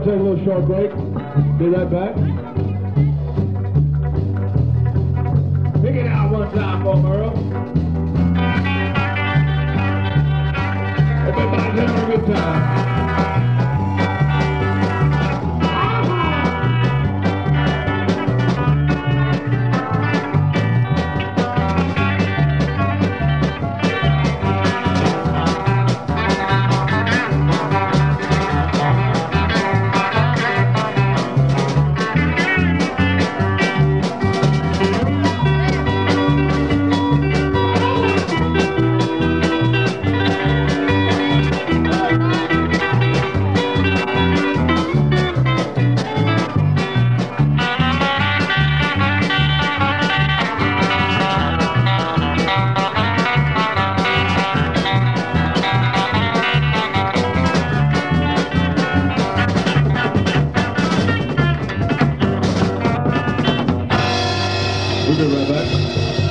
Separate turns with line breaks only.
take a little short break. Be right back. Pick it out one time for Merle. Everybody's having a good time. We'll be right back.